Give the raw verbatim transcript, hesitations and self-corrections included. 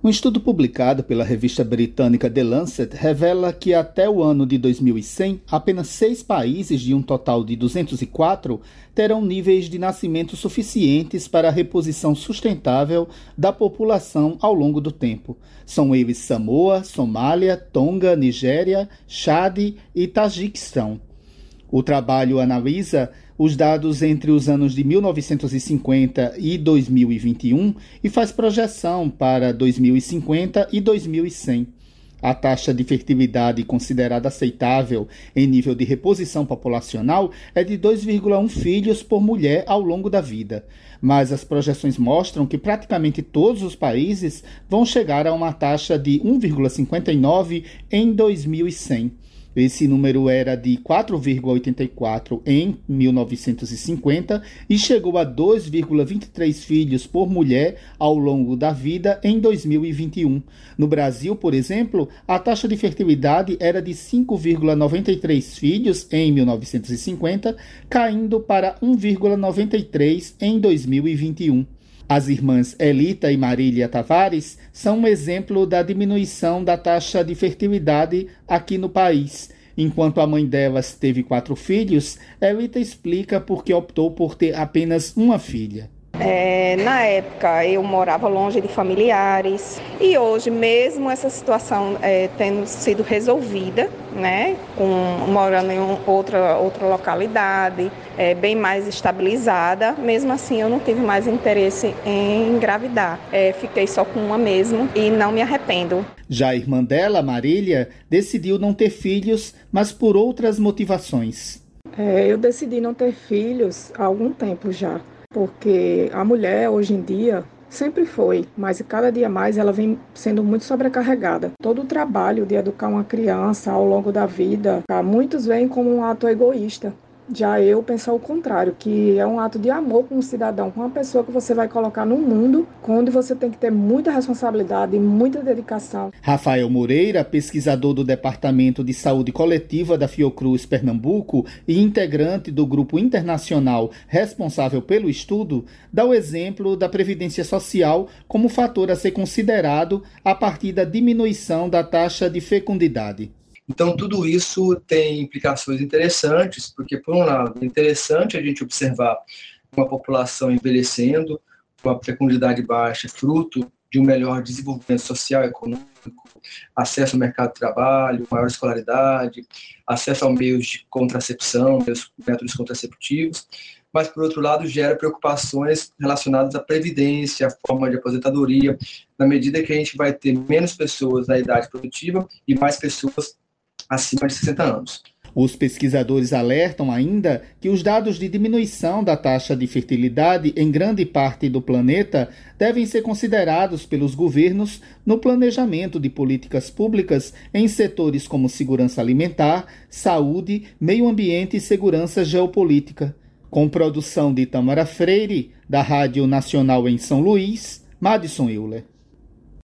Um estudo publicado pela revista britânica The Lancet revela que até o ano de dois mil e cem, apenas seis países de um total de duzentos e quatro terão níveis de nascimento suficientes para a reposição sustentável da população ao longo do tempo. São eles Samoa, Somália, Tonga, Nigéria, Chad e Tajiquistão. O trabalho analisa os dados entre os anos de mil novecentos e cinquenta e dois mil e vinte e um e faz projeção para dois mil e cinquenta e dois mil e cem. A taxa de fertilidade considerada aceitável em nível de reposição populacional é de dois vírgula um filhos por mulher ao longo da vida. Mas as projeções mostram que praticamente todos os países vão chegar a uma taxa de um vírgula cinquenta e nove em dois mil e cem. Esse número era de quatro vírgula oitenta e quatro em mil novecentos e cinquenta e chegou a dois vírgula vinte e três filhos por mulher ao longo da vida em dois mil e vinte e um. No Brasil, por exemplo, a taxa de fertilidade era de cinco vírgula noventa e três filhos em mil novecentos e cinquenta, caindo para um vírgula noventa e três em dois mil e vinte e um. As irmãs Elita e Marília Tavares são um exemplo da diminuição da taxa de fertilidade aqui no país. Enquanto a mãe delas teve quatro filhos, Elita explica por que optou por ter apenas uma filha. É, na época eu morava longe de familiares e hoje mesmo essa situação é, tendo sido resolvida, né, com, morando em um, outra, outra localidade, é, bem mais estabilizada, mesmo assim eu não tive mais interesse em engravidar, é, fiquei só com uma mesmo e não me arrependo. Já a irmã dela, Marília, decidiu não ter filhos, mas por outras motivações. É, eu decidi não ter filhos há algum tempo já. Porque a mulher, hoje em dia, sempre foi, mas cada dia mais ela vem sendo muito sobrecarregada. Todo o trabalho de educar uma criança ao longo da vida, muitos veem como um ato egoísta. Já eu penso o contrário, que é um ato de amor com um cidadão, com uma pessoa que você vai colocar no mundo, onde você tem que ter muita responsabilidade e muita dedicação. Rafael Moreira, pesquisador do Departamento de Saúde Coletiva da Fiocruz Pernambuco e integrante do grupo internacional responsável pelo estudo, dá o exemplo da Previdência Social como fator a ser considerado a partir da diminuição da taxa de fecundidade. Então, tudo isso tem implicações interessantes, porque, por um lado, é interessante a gente observar uma população envelhecendo, uma fecundidade baixa, fruto de um melhor desenvolvimento social e econômico, acesso ao mercado de trabalho, maior escolaridade, acesso a meios de contracepção, métodos contraceptivos, mas, por outro lado, gera preocupações relacionadas à previdência, à forma de aposentadoria, na medida que a gente vai ter menos pessoas na idade produtiva e mais pessoas acima de sessenta anos. Os pesquisadores alertam ainda que os dados de diminuição da taxa de fertilidade em grande parte do planeta devem ser considerados pelos governos no planejamento de políticas públicas em setores como segurança alimentar, saúde, meio ambiente e segurança geopolítica. Com produção de Tamara Freire, da Rádio Nacional em São Luís, Madison Euler.